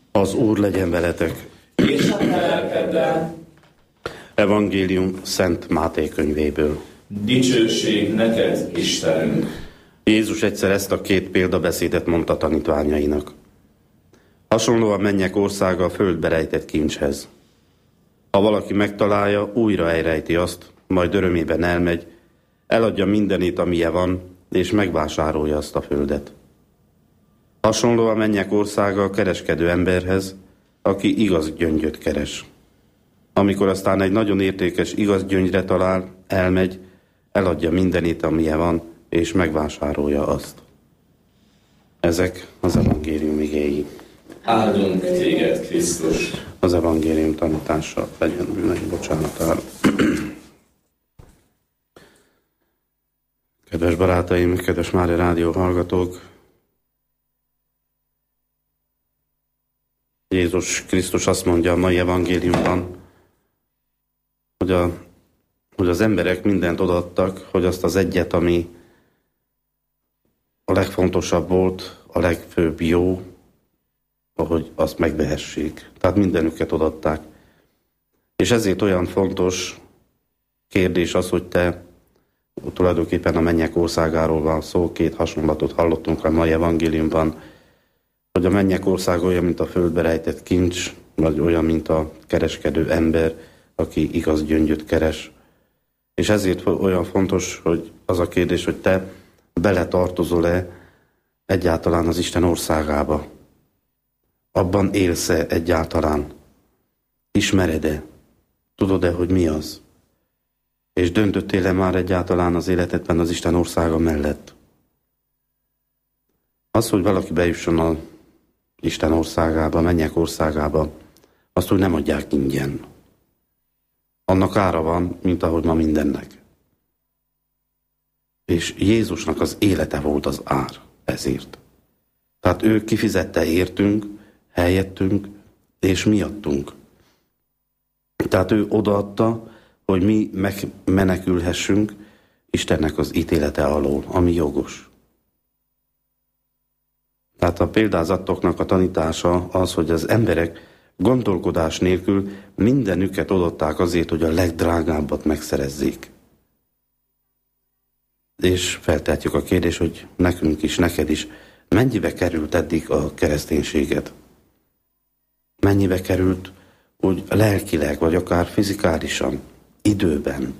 Az Úr legyen veletek. És a te lelkeddel. Evangélium Szent Máté könyvéből. Dicsőség neked, Istenünk! Jézus egyszer ezt a két példabeszédet mondta tanítványainak. Hasonló a mennyek országa a földbe rejtett kincshez. Ha valaki megtalálja, újra elrejti azt, majd örömében elmegy, eladja mindenét, amilyen van, és megvásárolja azt a földet. Hasonló a mennyek országa a kereskedő emberhez, aki igaz gyöngyöt keres. Amikor aztán egy nagyon értékes igaz gyöngyre talál, elmegy, eladja mindenét, amilyen van, és megvásárolja azt. Ezek az evangélium igéi. Áldunk téged, Krisztus! Az evangélium tanítása legyen bűneim bocsánatára. Kedves barátaim, kedves Mária Rádió hallgatók! Jézus Krisztus azt mondja a mai evangéliumban, hogy az emberek mindent odaadtak, hogy azt az egyet, ami a legfontosabb volt, a legfőbb jó, hogy azt megvehessék. Tehát mindenüket odaadták. És ezért olyan fontos kérdés az, hogy te tulajdonképpen a mennyek országáról van szó, két hasonlatot hallottunk a mai evangéliumban, hogy a mennyek ország olyan, mint a földbe rejtett kincs, vagy olyan, mint a kereskedő ember, aki igaz gyöngyöt keres. És ezért olyan fontos, hogy az a kérdés, hogy te beletartozol-e egyáltalán az Isten országába. Abban élsz-e egyáltalán? Ismered-e? Tudod-e, hogy mi az? És döntöttél-e már egyáltalán az életedben az Isten országa mellett? Az, hogy valaki bejusson az Isten országába, a mennyek országába, azt, hogy nem adják ingyen. Annak ára van, mint ahogy ma mindennek. És Jézusnak az élete volt az ár ezért. Tehát ő kifizette értünk, helyettünk és miattunk. Tehát ő odaadta, hogy mi megmenekülhessünk Istennek az ítélete alól, ami jogos. Tehát a példázatoknak a tanítása az, hogy az emberek gondolkodás nélkül mindenüket odaadták azért, hogy a legdrágábbat megszerezzék. És feltehetjük a kérdést, hogy nekünk is, neked is, mennyibe került eddig a kereszténységed? Mennyibe került úgy lelkileg, vagy akár fizikálisan, időben?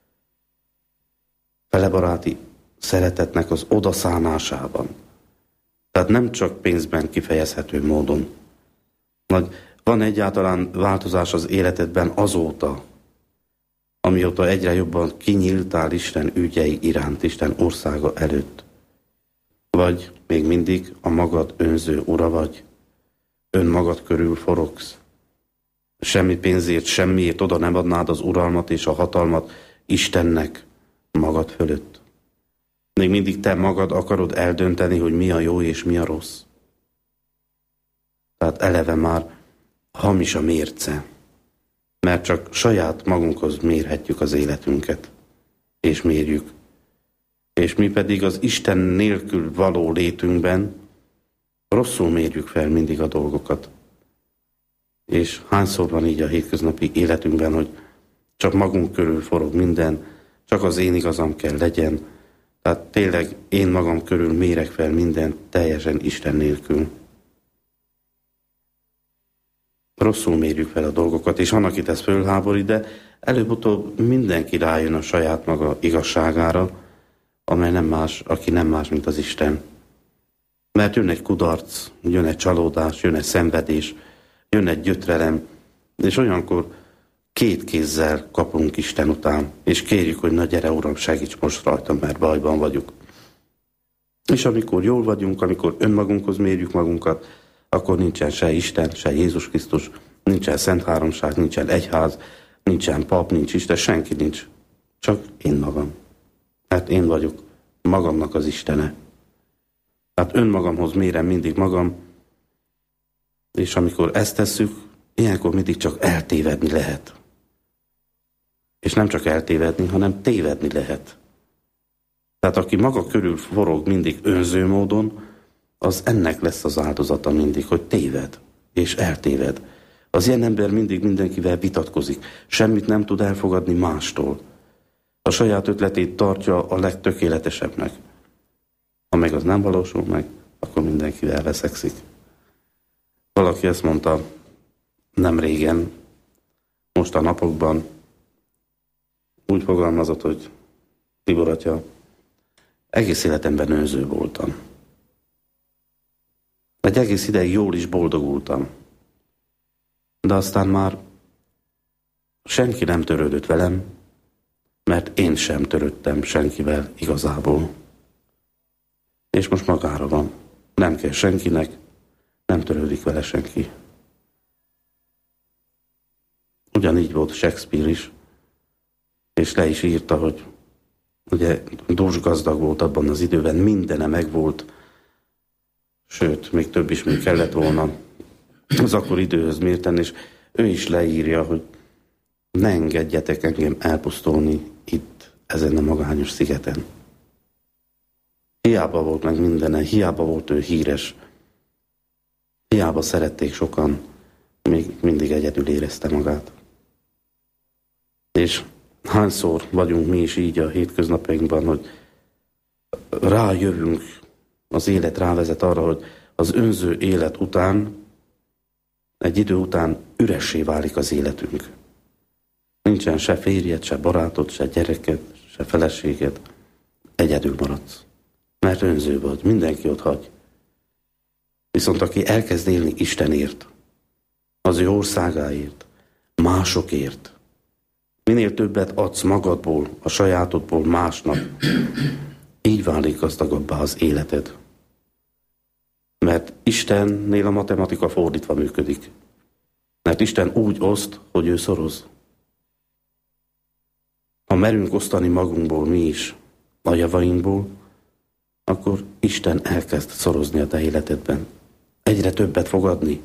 Felebaráti szeretetnek az odaszánásában. Tehát nem csak pénzben kifejezhető módon. Van egyáltalán változás az életedben azóta, amióta egyre jobban kinyíltál Isten ügyei iránt, Isten országa előtt? Vagy még mindig a magad önző ura vagy? Önmagad körül forogsz? Semmi pénzért, semmiért oda nem adnád az uralmat és a hatalmat Istennek magad fölött? Még mindig te magad akarod eldönteni, hogy mi a jó és mi a rossz? Tehát eleve már hamis a mérce, mert csak saját magunkhoz mérhetjük az életünket, és mérjük. És mi pedig az Isten nélkül való létünkben rosszul mérjük fel mindig a dolgokat. És hányszor van így a hétköznapi életünkben, hogy csak magunk körül forog minden, csak az én igazam kell legyen. Tehát tényleg én magam körül mérek fel mindent teljesen Isten nélkül. Rosszul mérjük fel a dolgokat, és annak itt ez fölháborít, de előbb-utóbb mindenki rájön a saját maga igazságára, amely nem más, aki nem más, mint az Isten. Mert jön egy kudarc, jön egy csalódás, jön egy szenvedés, jön egy gyötrelem, és olyankor két kézzel kapunk Isten után, és kérjük, hogy na gyere, Uram, segíts most rajtam, mert bajban vagyok. És amikor jól vagyunk, amikor önmagunkhoz mérjük magunkat, akkor nincsen se Isten, se Jézus Krisztus, nincsen Szent Háromság, nincsen egyház, nincsen pap, nincs Isten, senki nincs. Csak én magam. Hát én vagyok magamnak az Istene. Hát önmagamhoz mérem mindig magam, és amikor ezt tesszük, ilyenkor mindig csak eltévedni lehet. És nem csak eltévedni, hanem tévedni lehet. Tehát aki maga körül forog mindig önző módon, az ennek lesz az áldozata mindig, hogy téved, és eltéved. Az ilyen ember mindig mindenkivel vitatkozik, semmit nem tud elfogadni mástól. A saját ötletét tartja a legtökéletesebbnek. Ha meg az nem valósul meg, akkor mindenkivel veszekszik. Valaki ezt mondta nem régen, most a napokban, úgy fogalmazott, hogy Tibor atya, egész életemben önző voltam. Egy egész ideig jól is boldogultam. De aztán már senki nem törődött velem, mert én sem törődtem senkivel igazából. És most magára van. Nem kell senkinek, nem törődik vele senki. Ugyanígy volt Shakespeare is, és le is írta, hogy ugye dúsgazdag volt abban az időben, mindene megvolt, sőt, még több is még kellett volna az akkor időhöz mérten, és ő is leírja, hogy ne engedjetek engem elpusztulni itt, ezen a magányos szigeten. Hiába volt meg mindene, hiába volt ő híres, hiába szerették sokan, még mindig egyedül érezte magát. És hányszor vagyunk mi is így a hétköznapjainkban, hogy rájövünk, az élet rávezet arra, hogy az önző élet után, egy idő után üressé válik az életünk. Nincsen se férjed, se barátod, se gyereked, se feleséged. Egyedül maradsz. Mert önző vagy, mindenki ott hagy. Viszont aki elkezd élni Istenért, az ő országáért, másokért, minél többet adsz magadból, a sajátodból másnak, így válik gazdagabbá az életed. Mert Istennél a matematika fordítva működik. Mert Isten úgy oszt, hogy ő szoroz. Ha merünk osztani magunkból mi is, a javainkból, akkor Isten elkezd szorozni a te életedben. Egyre többet fog adni.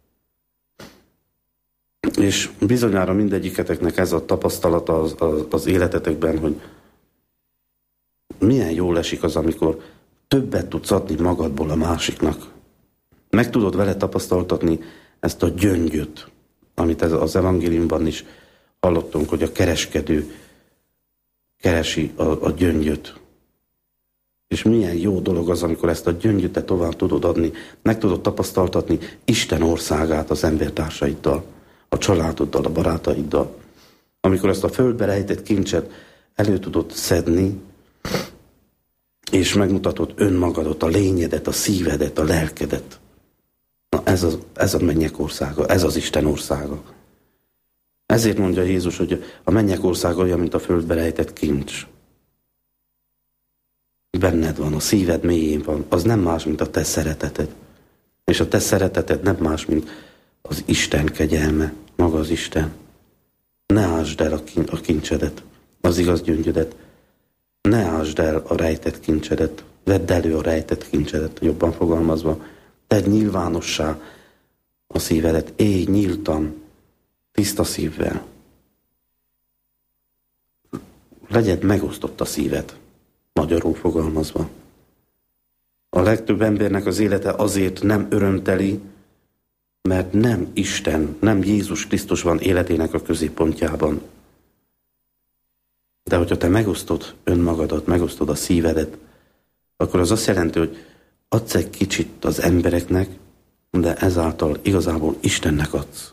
És bizonyára mindegyiketeknek ez a tapasztalata az életetekben, hogy milyen jól esik az, amikor többet tudsz adni magadból a másiknak. Meg tudod vele tapasztaltatni ezt a gyöngyöt, amit az evangéliumban is hallottunk, hogy a kereskedő keresi a gyöngyöt. És milyen jó dolog az, amikor ezt a gyöngyöt tovább tudod adni, meg tudod tapasztaltatni Isten országát az embertársaiddal, a családoddal, a barátaiddal. Amikor ezt a földbe rejtett kincset elő tudod szedni, és megmutatod önmagadat, a lényedet, a szívedet, a lelkedet. Na ez a mennyek országa, ez az Isten országa. Ezért mondja Jézus, hogy a mennyek országa olyan, mint a földbe rejtett kincs. Benned van, a szíved mélyén van, az nem más, mint a te szereteted. És a te szereteted nem más, mint az Isten kegyelme, maga az Isten. Ne ásd el a kincsedet, az igaz gyöngyödet. Ne ásd el a rejtett kincsedet, vedd elő a rejtett kincsedet, jobban fogalmazva. Tedd nyilvánossá a szívedet, élj nyíltan, tiszta szívvel. Legyed megosztott a szíved, magyarul fogalmazva. A legtöbb embernek az élete azért nem örömteli, mert nem Isten, nem Jézus Krisztus van életének a középpontjában. De hogyha te megosztod önmagadat, megosztod a szívedet, akkor az azt jelenti, hogy adsz egy kicsit az embereknek, de ezáltal igazából Istennek adsz.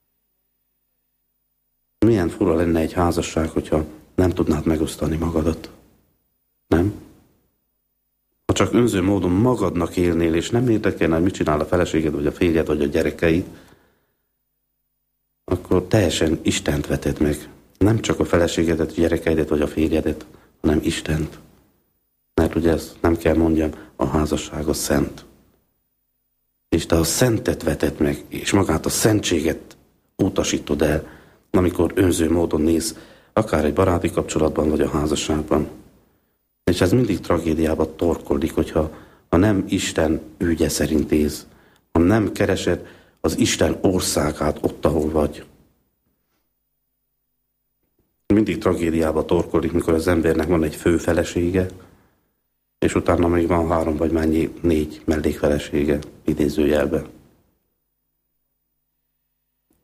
Milyen fura lenne egy házasság, hogyha nem tudnád megosztani magadat. Nem? Ha csak önző módon magadnak élnél, és nem érdekelne, hogy mit csinál a feleséged, vagy a férjed, vagy a gyerekeid, akkor teljesen Istent veted meg. Nem csak a feleségedet, a gyerekeidet, vagy a férjedet, hanem Istent. Mert ugye ezt nem kell mondjam, a házasság a szent. És te a szentet veted meg, és magát a szentséget utasítod el, amikor önző módon néz, akár egy baráti kapcsolatban, vagy a házasságban. És ez mindig tragédiába torkollik, hogyha nem Isten ügye szerint élsz, ha nem keresed az Isten országát ott, ahol vagy. Mindig tragédiába torkollik, mikor az embernek van egy fő felesége, és utána még van 3 vagy 4 mellékfelesége, idézőjelben.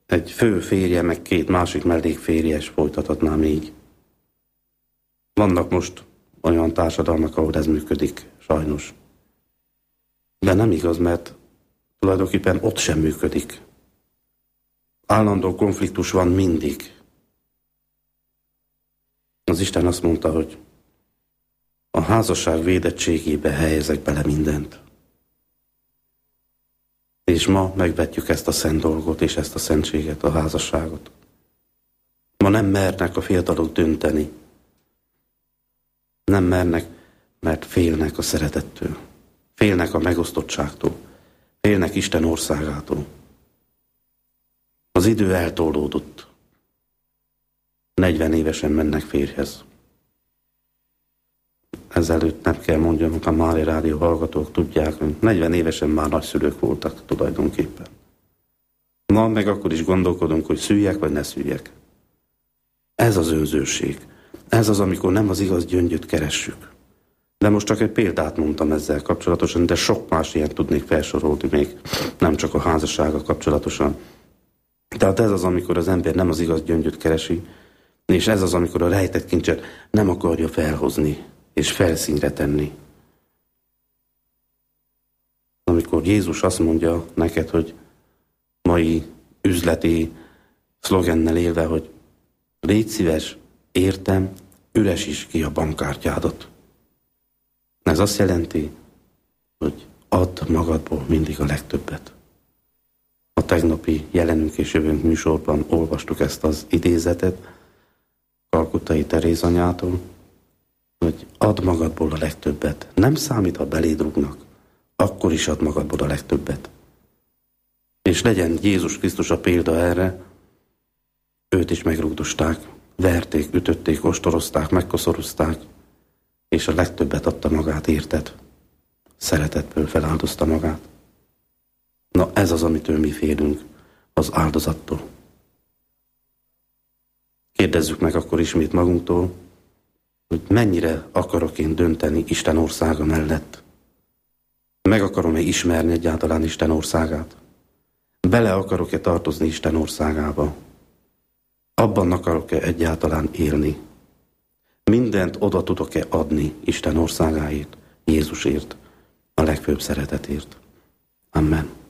egy fő férje, meg 2 másik mellékférje, és folytathatnám így. Vannak most olyan társadalmak, ahol ez működik, sajnos. De nem igaz, mert tulajdonképpen ott sem működik. Állandó konfliktus van mindig. Az Isten azt mondta, hogy a házasság védettségébe helyezek bele mindent. És ma megvetjük ezt a szent dolgot és ezt a szentséget, a házasságot. Ma nem mernek a fiatalok dönteni. Nem mernek, mert félnek a szeretettől. Félnek a megosztottságtól. Félnek Isten országától. Az idő eltolódott. 40 évesen mennek férjhez. Ezelőtt nem kell mondjam, a Mária Rádió hallgatók tudják, hogy 40 évesen már nagyszülők voltak tulajdonképpen. Ma meg akkor is gondolkodunk, hogy szüljek vagy ne szüljek. Ez az önzőség. Ez az, amikor nem az igaz gyöngyöt keressük. De most csak egy példát mondtam ezzel kapcsolatosan, de sok más ilyen tudnék felsorolni még, nem csak a házassággal kapcsolatosan. Tehát ez az, amikor az ember nem az igaz gyöngyöt keresi, és ez az, amikor a rejtett kincset nem akarja felhozni és felszínre tenni. Amikor Jézus azt mondja neked, hogy mai üzleti szlogennel élve, hogy légy szíves, értem, üresíts ki a bankkártyádat. Ez azt jelenti, hogy add magadból mindig a legtöbbet. A tegnapi Jelenünk és Jövőnk műsorban olvastuk ezt az idézetet Kalkuttai Teréz anyától, hogy add magadból a legtöbbet. Nem számít, ha beléd rúgnak, akkor is add magadból a legtöbbet. És legyen Jézus Krisztus a példa erre, őt is megrúgdosták, verték, ütötték, ostorozták, megkoszorozták, és a legtöbbet adta magát, érted? Szeretetből feláldozta magát. Na ez az, amitől mi félünk, az áldozattól. Kérdezzük meg akkor ismét magunktól, hogy mennyire akarok én dönteni Isten országa mellett. Meg akarom-e ismerni egyáltalán Isten országát? Bele akarok-e tartozni Isten országába? Abban akarok-e egyáltalán élni? Mindent oda tudok-e adni Isten országáért, Jézusért, a legfőbb szeretetért? Amen.